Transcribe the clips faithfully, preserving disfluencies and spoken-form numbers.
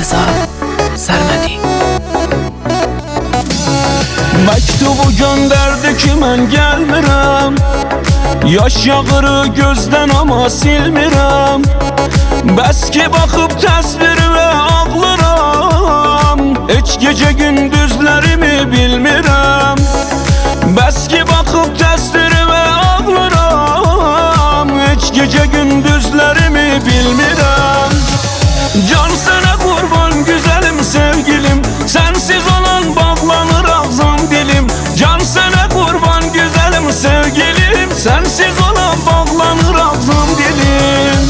Rıza Sərmədi. Məktubu göndərdi ki, mən gəlmirəm. Yaş yağırı gözdən amma silmirəm. Bəs ki, baxıb təsvirimə ağlıram. Heç gecə gündüzlərimi bilmirəm. Bəs ki, baxıb təsvirimə ağlıram. Heç gecə gündüzlərimi bilmirəm. Can sənə qurban güzəlim sevgilim, sənsiz olan bağlanır ağzım dilim. Can sənə qurban güzəlim sevgilim, sənsiz olan bağlanır ağzım dilim.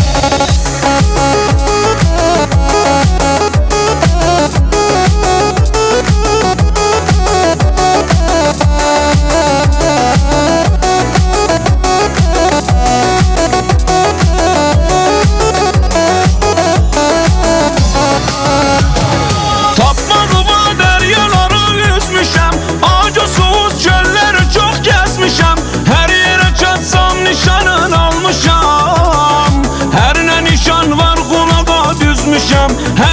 Her yere çatsam nişanın almışam. Her ne nişan var kulağa düzmüşem. Her